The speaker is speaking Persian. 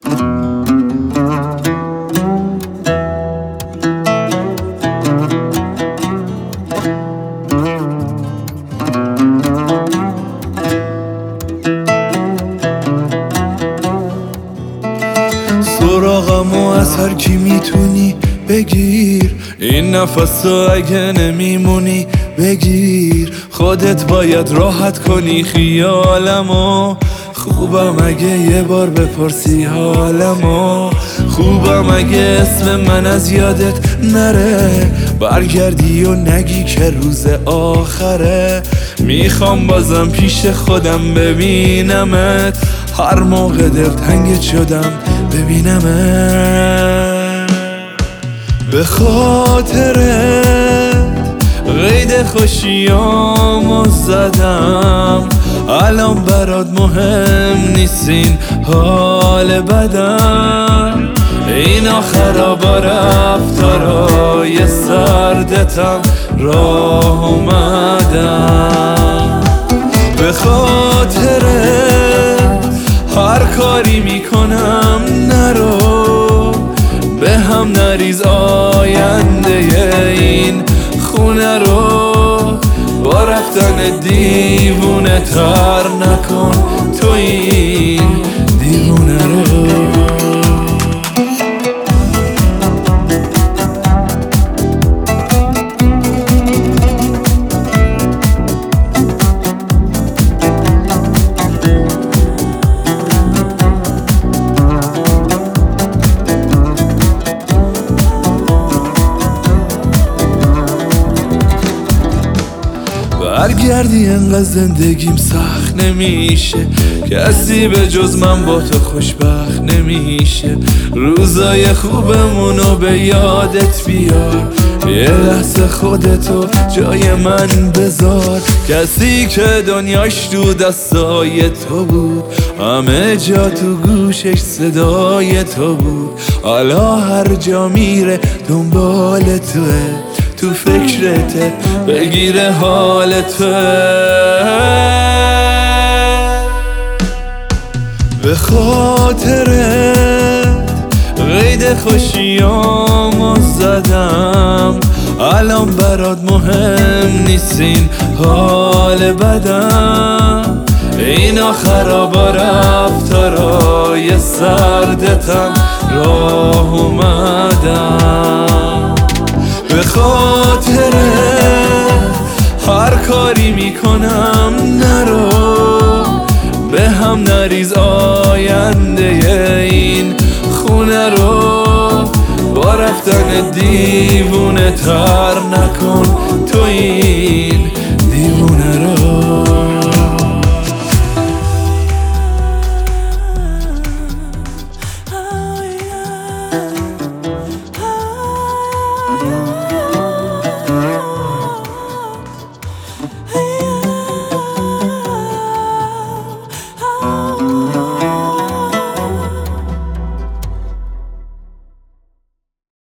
سراغمو از هر کی میتونی بگیر، این نفسو اگه نمیمونی بگیر. خودت باید راحت کنی خیالمو، خوبم اگه یه بار بپرسی حالمو. خوبم اگه اسم من از یادت نره، برگردی و نگی که روز آخره. میخوام بازم پیش خودم ببینمت، هر موقع دلتنگت شدم ببینمت. به خاطرت قید خوشیامو زدم، الان برات مهم نیست این حال بدم. این آخرا رفتارای سردتم راه اومدم. به خاطرت هر کاری میکنم نرو، به هم نریز آینده این خونه رو. با رفتن دیوونه تر نکن تو این دیوونه رو. برگردی انقدر زندگیم سخت نمیشه، کسی به جز من با تو خوشبخت نمیشه. روزای خوبمونو به یادت بیار، یه لحظه خودتو جای من بذار. کسی که دنیاش تو دستای تو بود، همه جا تو گوشش صدای تو بود. حالا هر جا میره دنبال توه، تو فکرته بگیره حال توه. به خاطرت قید خوشیامو زدم، الان برات مهم نیست این حال بدم. این آخرا با رفتارای سردتم راه اومدم. به خاطرت هر کاری میکنم نرو، به هم نریز آینده این خونه رو. با رفتن دیوونه تر نکن تو این